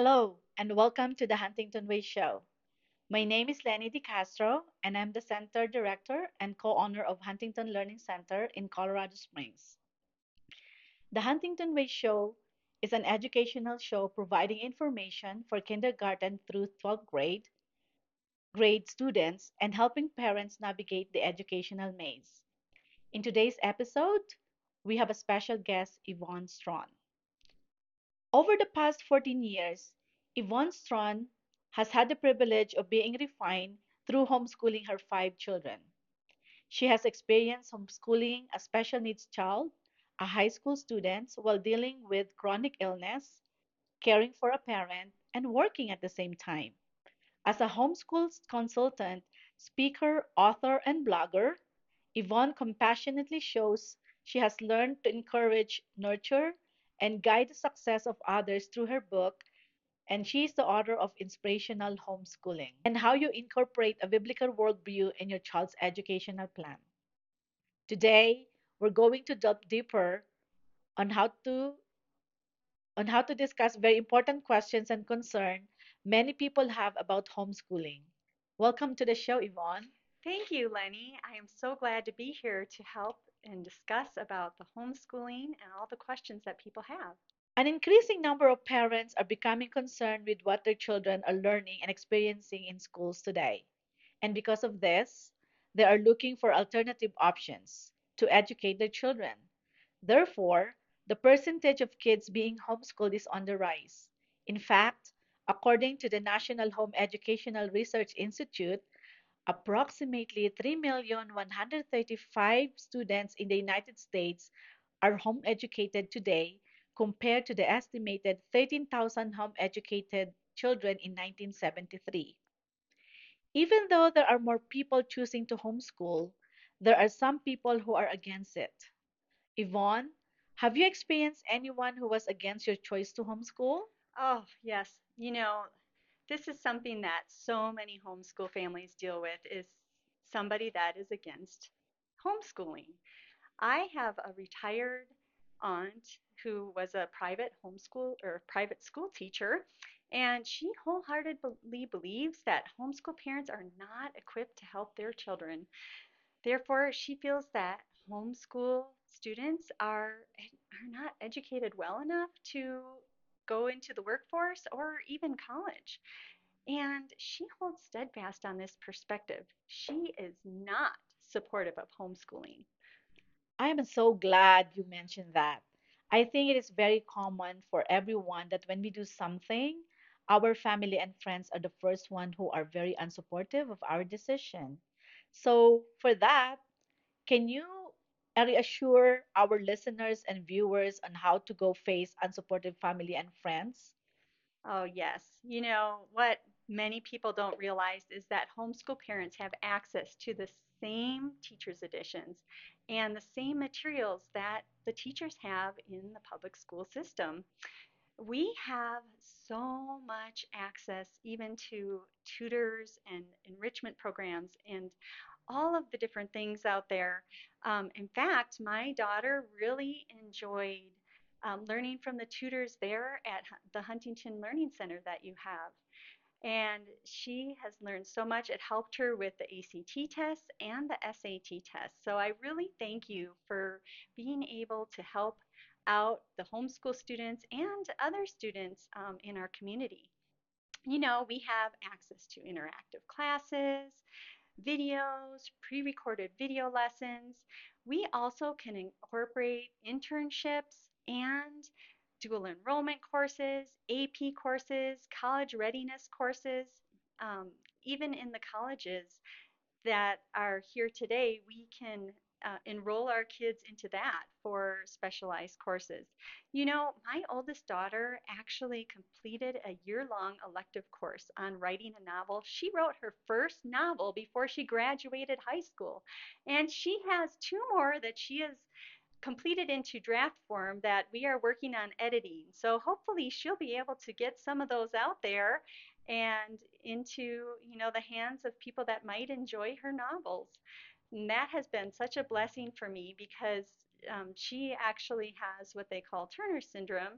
Hello, and welcome to the Huntington Way Show. My name is Lenny Di Castro, and I'm the Center Director and co owner of Huntington Learning Center in Colorado Springs. The Huntington Way Show is an educational show providing information for kindergarten through 12th grade students and helping parents navigate the educational maze. In today's episode, we have a special guest, Yvonne Strawn. Over the past 14 years, Yvonne Strawn has had the privilege of being refined through homeschooling her five children. She has experienced homeschooling a special needs child, a high school student, while dealing with chronic illness, caring for a parent, and working at the same time. As a homeschool consultant, speaker, author, and blogger, Yvonne compassionately shows she has learned to encourage, nurture, and guide the success of others through her book, and she is the author of Inspirational Homeschooling and How You Incorporate a Biblical Worldview in Your Child's Educational Plan. Today, we're going to delve deeper on how to discuss very important questions and concern many people have about homeschooling. Welcome to the show, Yvonne. Thank you, Lenny. I am so glad to be here to help and discuss about the homeschooling and all the questions that people have. An increasing number of parents are becoming concerned with what their children are learning and experiencing in schools today. And because of this, they are looking for alternative options to educate their children. Therefore, the percentage of kids being homeschooled is on the rise. In fact, according to the National Home Educational Research Institute, approximately 3,135,000 students in the United States are home educated today compared to the estimated 13,000 home educated children in 1973. Even though there are more people choosing to homeschool, there are some people who are against it. Yvonne, have you experienced anyone who was against your choice to homeschool? Oh, yes. This is something that so many homeschool families deal with is somebody that is against homeschooling. I have a retired aunt who was a private homeschool or private school teacher, and she wholeheartedly believes that homeschool parents are not equipped to help their children. Therefore, she feels that homeschool students are not educated well enough to go into the workforce or even college. And she holds steadfast on this perspective. She is not supportive of homeschooling. I am so glad you mentioned that. I think it is very common for everyone that when we do something, our family and friends are the first one who are very unsupportive of our decision. So, for that, can you reassure our listeners and viewers on how to go face unsupportive family and friends? Oh, yes. What many people don't realize is that homeschool parents have access to the same teacher's editions and the same materials that the teachers have in the public school system. We have so much access even to tutors and enrichment programs and all of the different things out there. In fact, my daughter really enjoyed learning from the tutors there at the Huntington Learning Center that you have. And she has learned so much. It helped her with the ACT tests and the SAT tests. So I really thank you for being able to help out the homeschool students and other students in our community. We have access to interactive classes, videos, pre recorded video lessons. We also can incorporate internships and dual enrollment courses, AP courses, college readiness courses. Um, Even in the colleges that are here today, we can enroll our kids into that for specialized courses. My oldest daughter actually completed a year-long elective course on writing a novel. She wrote her first novel before she graduated high school, and she has two more that she has completed into draft form that we are working on editing. So hopefully she'll be able to get some of those out there and into, the hands of people that might enjoy her novels. And that has been such a blessing for me because she actually has what they call Turner syndrome,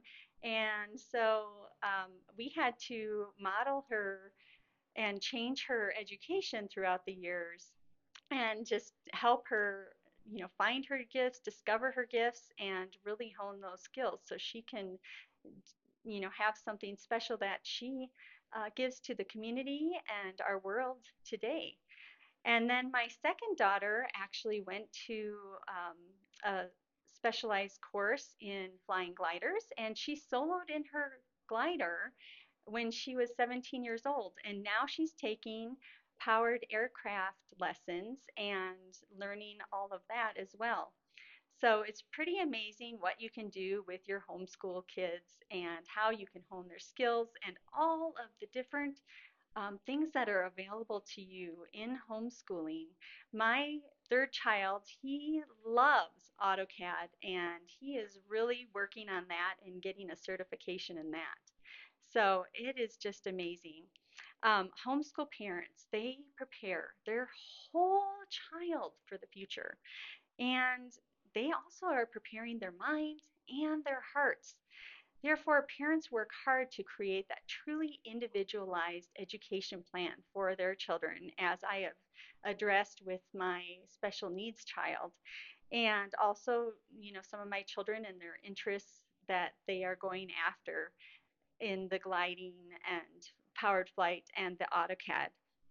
And so we had to model her and change her education throughout the years and just help her, find her gifts, discover her gifts, and really hone those skills so she can, have something special that she gives to the community and our world today. And then my second daughter actually went to a specialized course in flying gliders, and she soloed in her glider when she was 17 years old. And now she's taking powered aircraft lessons and learning all of that as well. So it's pretty amazing what you can do with your homeschool kids and how you can hone their skills and all of the different things that are available to you in homeschooling. My third child, he loves AutoCAD and he is really working on that and getting a certification in that. So it is just amazing. Homeschool parents, they prepare their whole child for the future. And they also are preparing their minds and their hearts. Therefore, parents work hard to create that truly individualized education plan for their children, as I have addressed with my special needs child. And also, some of my children and their interests that they are going after in the gliding and powered flight and the AutoCAD.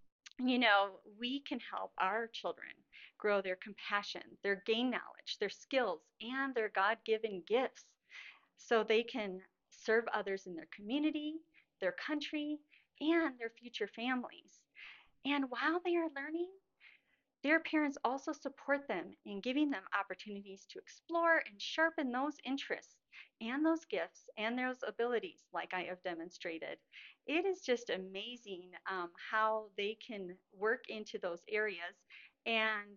We can help our children grow their compassion, their gain knowledge, their skills, and their God given gifts so they can serve others in their community, their country, and their future families. And while they are learning, their parents also support them in giving them opportunities to explore and sharpen those interests and those gifts and those abilities, like I have demonstrated. It is just amazing how they can work into those areas. And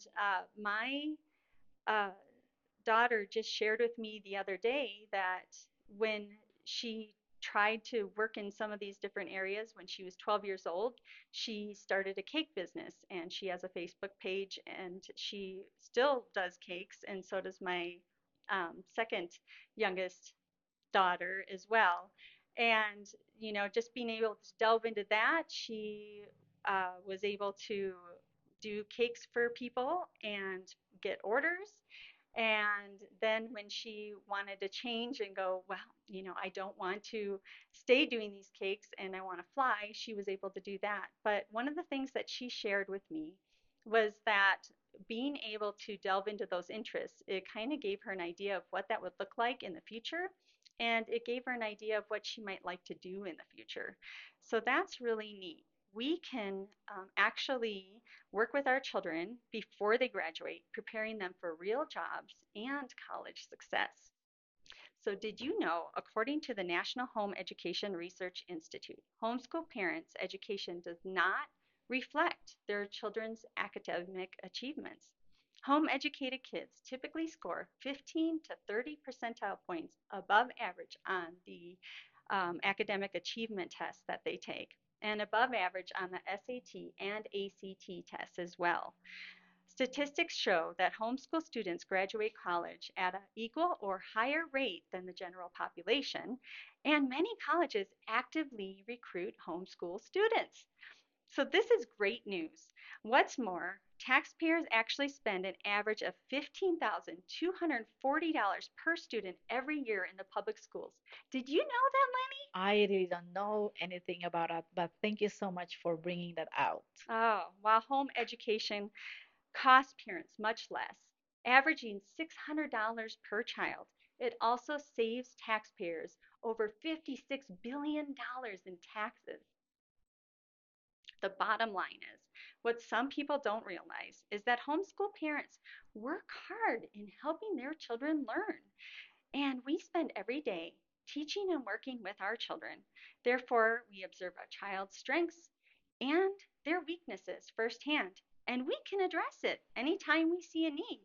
my uh, daughter just shared with me the other day that when she tried to work in some of these different areas when she was 12 years old, she started a cake business and she has a Facebook page and she still does cakes, and so does my second youngest daughter as well. And, just being able to delve into that, she was able to do cakes for people and get orders. And then when she wanted to change and go, well, I don't want to stay doing these cakes and I want to fly, she was able to do that. But one of the things that she shared with me was that being able to delve into those interests, it kind of gave her an idea of what that would look like in the future. And it gave her an idea of what she might like to do in the future. So that's really neat. We can actually work with our children before they graduate, preparing them for real jobs and college success. So, did you know, according to the National Home Education Research Institute, homeschool parents' education does not reflect their children's academic achievements? Home educated kids typically score 15 to 30 percentile points above average on the academic achievement tests that they take, and above average on the SAT and ACT tests as well. Statistics show that homeschool students graduate college at an equal or higher rate than the general population, and many colleges actively recruit homeschool students. So, this is great news. What's more, taxpayers actually spend an average of $15,240 per student every year in the public schools. Did you know that, I really don't know anything about it, but thank you so much for bringing that out. Lenny? Oh, while home education costs parents much less, averaging $600 per child. It also saves taxpayers over $56 billion in taxes. The bottom line is what some people don't realize is that homeschool parents work hard in helping their children learn. And we spend every day teaching and working with our children. Therefore, we observe our child's strengths and their weaknesses firsthand, and we can address it anytime we see a need.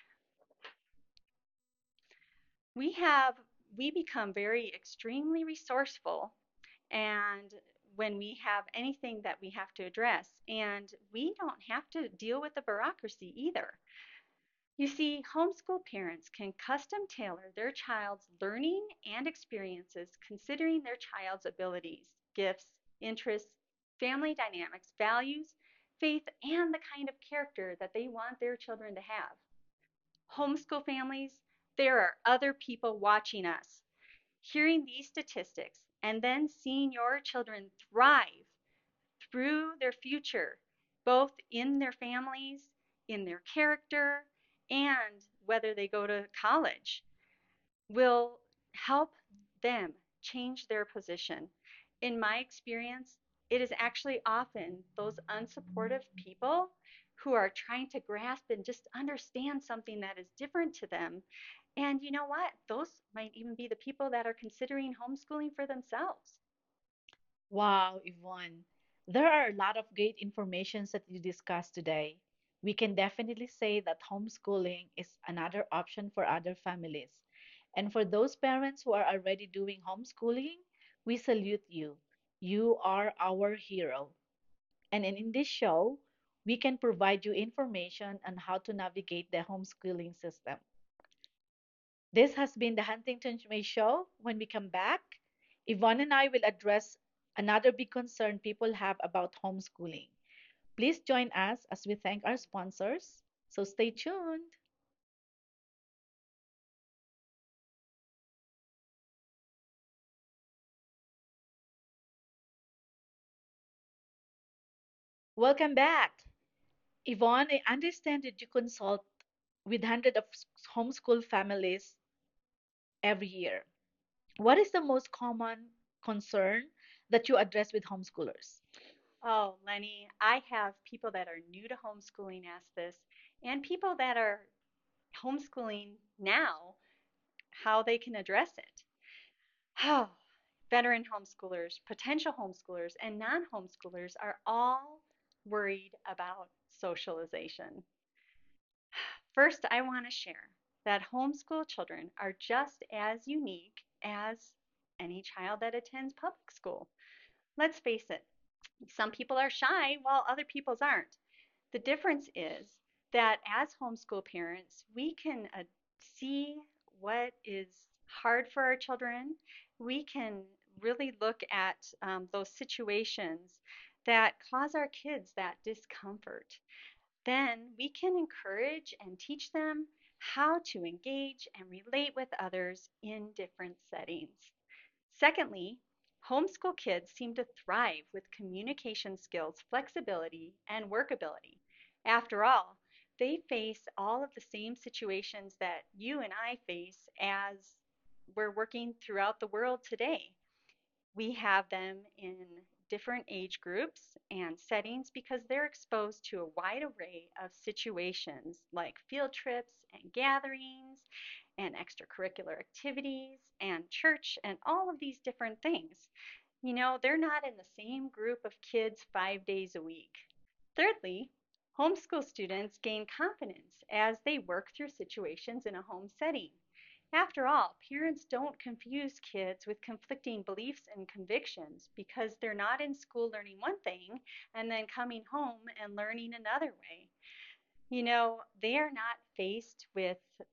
We have we become very extremely resourceful and when we have anything that we have to address, and we don't have to deal with the bureaucracy either. You see, homeschool parents can custom tailor their child's learning and experiences considering their child's abilities, gifts, interests, family dynamics, values, faith, and the kind of character that they want their children to have. Homeschool families, there are other people watching us. Hearing these statistics and then seeing your children thrive through their future, both in their families, in their character, and whether they go to college, will help them change their position. In my experience, it is actually often those unsupportive people who are trying to grasp and just understand something that is different to them. And you know what? Those might even be the people that are considering homeschooling for themselves. Wow, Yvonne. There are a lot of great informations that you discussed today. We can definitely say that homeschooling is another option for other families. And for those parents who are already doing homeschooling, we salute you. You are our hero. And in this show, we can provide you information on how to navigate the homeschooling system. This has been the Huntington Way Show. When we come back, Yvonne and I will address another big concern people have about homeschooling. Please join us as we thank our sponsors. So stay tuned. Welcome back. Yvonne, I understand that you consult with hundreds of homeschool families every year. What is the most common concern that you address with homeschoolers? Oh, Lenny, I have people that are new to homeschooling ask this, and people that are homeschooling now, how they can address it. Oh, veteran homeschoolers, potential homeschoolers, and non homeschoolers are all worried about socialization. First, I want to share that homeschool children are just as unique as any child that attends public school. Let's face it, some people are shy while other people's aren't. The difference is that as homeschool parents, we can see what is hard for our children. We can really look at those situations that cause our kids that discomfort. Then we can encourage and teach them how to engage and relate with others in different settings. Secondly, homeschool kids seem to thrive with communication skills, flexibility, and workability. After all, they face all of the same situations that you and I face as we're working throughout the world today. We have them in different age groups and settings because they're exposed to a wide array of situations like field trips and gatherings and extracurricular activities and church and all of these different things. You know, they're not in the same group of kids 5 days a week. Thirdly, homeschool students gain confidence as they work through situations in a home setting. After all, parents don't confuse kids with conflicting beliefs and convictions because they're not in school learning one thing and then coming home and learning another way. You know, they are not faced with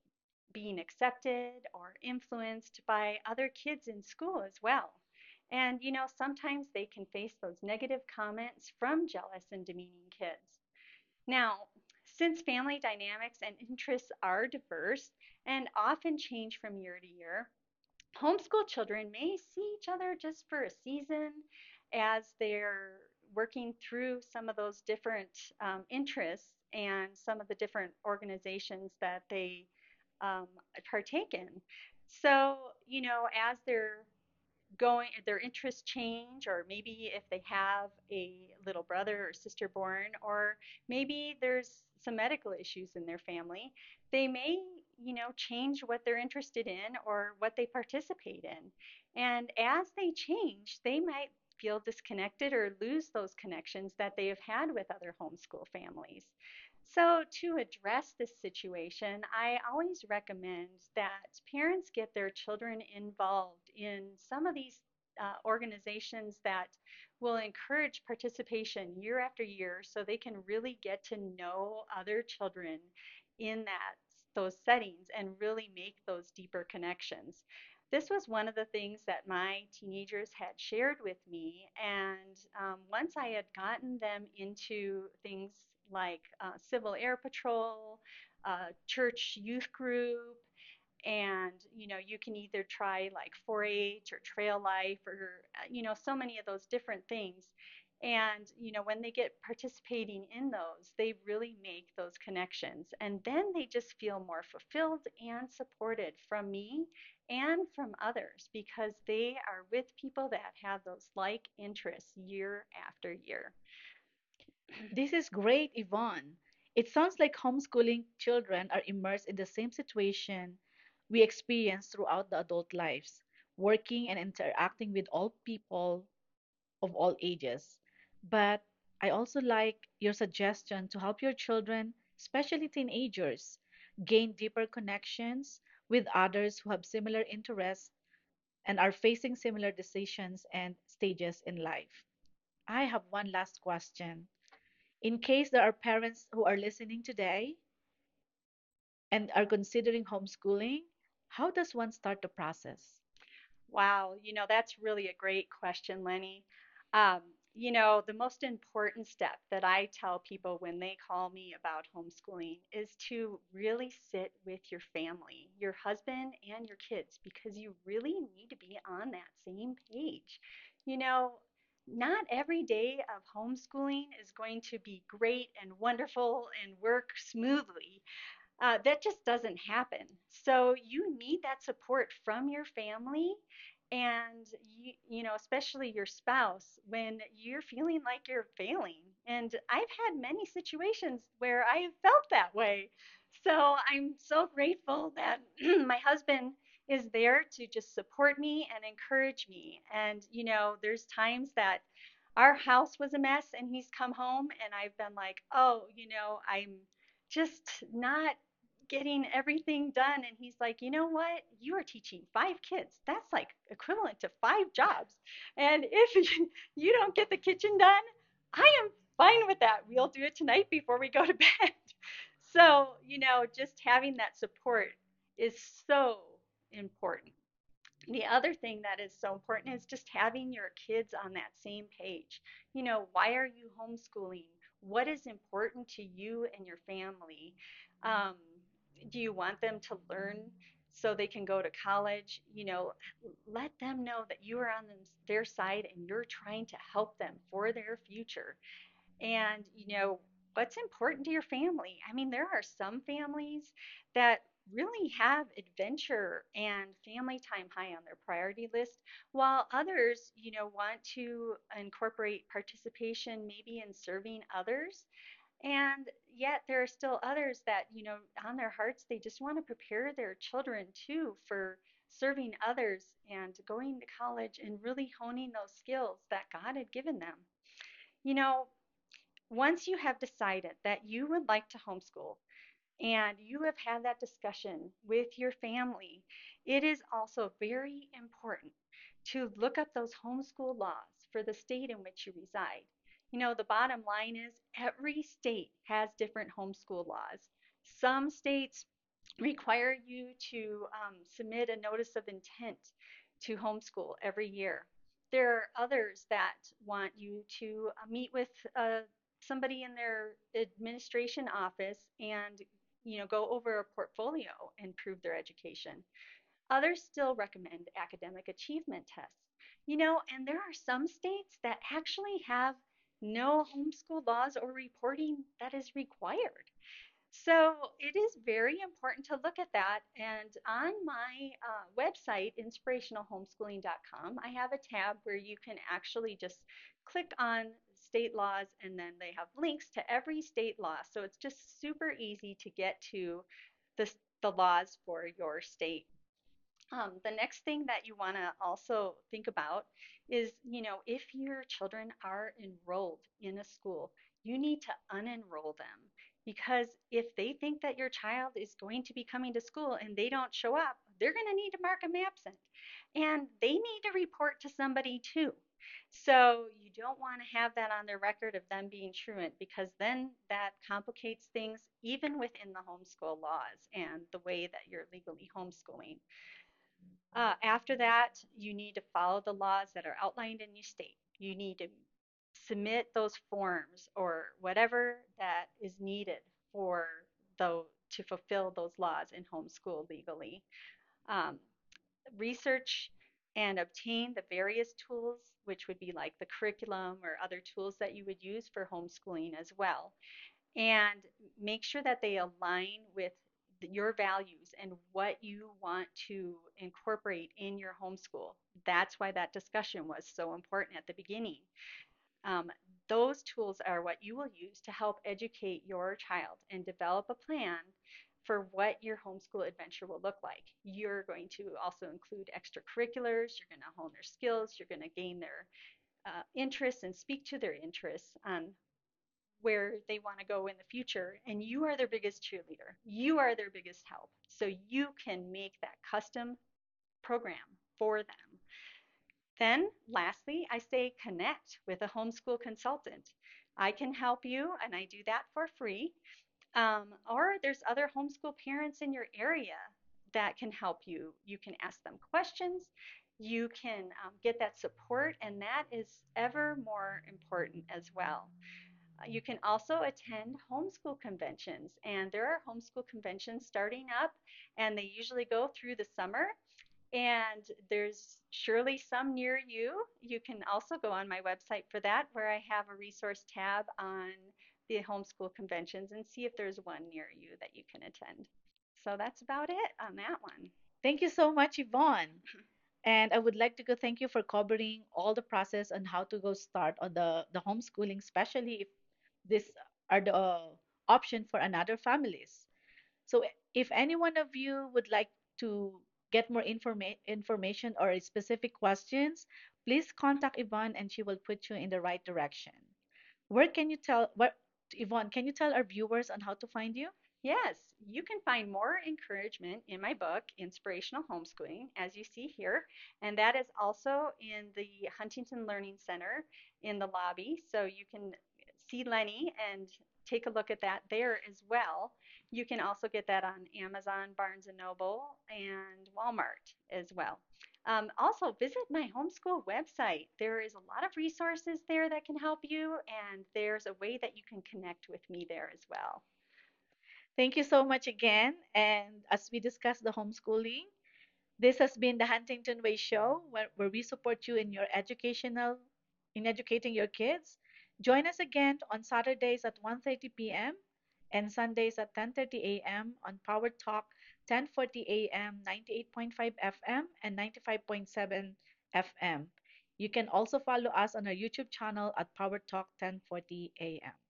being accepted or influenced by other kids in school as well. And, you know, sometimes they can face those negative comments from jealous and demeaning kids. Now, since family dynamics and interests are diverse and often change from year to year, homeschool children may see each other just for a season as they're working through some of those different interests and some of the different organizations that they um, partake in. So, you know, as they're going, their interests change, or maybe if they have a little brother or sister born, or maybe there's some medical issues in their family, they may, you know, change what they're interested in or what they participate in. And as they change, they might feel disconnected or lose those connections that they have had with other homeschool families. So, to address this situation, I always recommend that parents get their children involved in some of these organizations that will encourage participation year after year so they can really get to know other children in that those settings and really make those deeper connections. This was one of the things that my teenagers had shared with me. And once I had gotten them into things like Civil Air Patrol, church youth group, and you can either try like 4-H or trail life or so many of those different things. And when they get participating in those, they really make those connections, and then they just feel more fulfilled and supported from me and from others because they are with people that have those like interests year after year. This is great, Yvonne. It sounds like homeschooling children are immersed in the same situation we experience throughout the adult lives, working and interacting with all people of all ages. But I also like your suggestion to help your children, especially teenagers, gain deeper connections with others who have similar interests and are facing similar decisions and stages in life. I have one last question. In case there are parents who are listening today and are considering homeschooling, how does one start the process? Wow, that's really a great question, Lenny. The most important step that I tell people when they call me about homeschooling is to really sit with your family, your husband and your kids, because you really need to be on that same page. You know, not every day of homeschooling is going to be great and wonderful and work smoothly. That just doesn't happen. So you need that support from your family and especially your spouse when you're feeling like you're failing. And I've had many situations where I have felt that way. So I'm so grateful that my husband is there to just support me and encourage me. And there's times that our house was a mess and he's come home and I've been like, "Oh, I'm just not getting everything done." And he's like, "You know what? You are teaching 5 kids. That's like equivalent to 5 jobs. And if you don't get the kitchen done, I am fine with that. We'll do it tonight before we go to bed." So, just having that support is so important. The other thing that is so important is just having your kids on that same page. Why are you homeschooling? What is important to you and your family? Um, do you want them to learn so they can go to college? Let them know that you are on their side and you're trying to help them for their future. And what's important to your family. I mean, there are some families that really have adventure and family time high on their priority list, while others want to incorporate participation maybe in serving others. And yet there are still others that on their hearts they just want to prepare their children too for serving others and going to college and really honing those skills that God had given them. you know Once you have decided that you would like to homeschool and you have had that discussion with your family, it is also very important to look up those homeschool laws for the state in which you reside. The bottom line is every state has different homeschool laws. Some states require you to submit a notice of intent to homeschool every year. There are others that want you to meet with somebody in their administration office and go over a portfolio and prove their education. Others still recommend academic achievement tests. And there are some states that actually have no homeschool laws or reporting that is required. So it is very important to look at that. And on my website, inspirationalhomeschooling.com, I have a tab where you can actually just click on state laws and then they have links to every state law. So it's just super easy to get to the, the laws for your state. The next thing that you want to also think about is, if your children are enrolled in a school, you need to unenroll them because if they think that your child is going to be coming to school and they don't show up, they're going to need to mark them absent. And they need to report to somebody too. So you don't want to have that on their record of them being truant because then that complicates things even within the homeschool laws and the way that you're legally homeschooling. After that, you need to follow the laws that are outlined in your state. You need to submit those forms or whatever that is needed for though to fulfill those laws in homeschool legally. Um, Research and obtain the various tools, which would be like the curriculum or other tools that you would use for homeschooling as well, and make sure that they align with your values and what you want to incorporate in your homeschool. That's why that discussion was so important at the beginning. Um, those tools are what you will use to help educate your child and develop a plan for what your homeschool adventure will look like. You're going to also include extracurriculars, you're going to hone their skills, you're going to gain their interests and speak to their interests on where they want to go in the future. And you are their biggest cheerleader, you are their biggest help. So you can make that custom program for them. Then, lastly, I say connect with a homeschool consultant. I can help you, and I do that for free. Or there's other homeschool parents in your area that can help you. You can ask them questions, you can get that support, and that is ever more important as well. You can also attend homeschool conventions, and there are homeschool conventions starting up, and they usually go through the summer. And there's surely some near you. You can also go on my website for that, where I have a resource tab on the homeschool conventions and see if there's one near you that you can attend. So that's about it on that one. Thank you so much, Yvonne. And I would like to go thank you for covering all the process on how to go start on the homeschooling, especially if these are the option for another families. So if any one of you would like to get more information or specific questions, please contact Yvonne and she will put you in the right direction. Where can you tell where Yvonne, can you tell our viewers on how to find you? Yes, you can find more encouragement in my book, Inspirational Homeschooling, as you see here. And that is also in the Huntington Learning Center in the lobby. So you can see Lenny and take a look at that there as well. You can also get that on Amazon, Barnes& and Noble, and Walmart as well. Also, visit my homeschool website. There is a lot of resources there that can help you, and there's a way that you can connect with me there as well. Thank you so much again. And as we discuss the homeschooling, this has been the Huntington Way Show, where we support you in your in educating your kids. Join us again on Saturdays at 1:30 p.m. and Sundays at 10:30 a.m. on Power Talk 10:40 a.m., 98.5 FM and 95.7 FM. You can also follow us on our YouTube channel at Power Talk 10:40 a.m.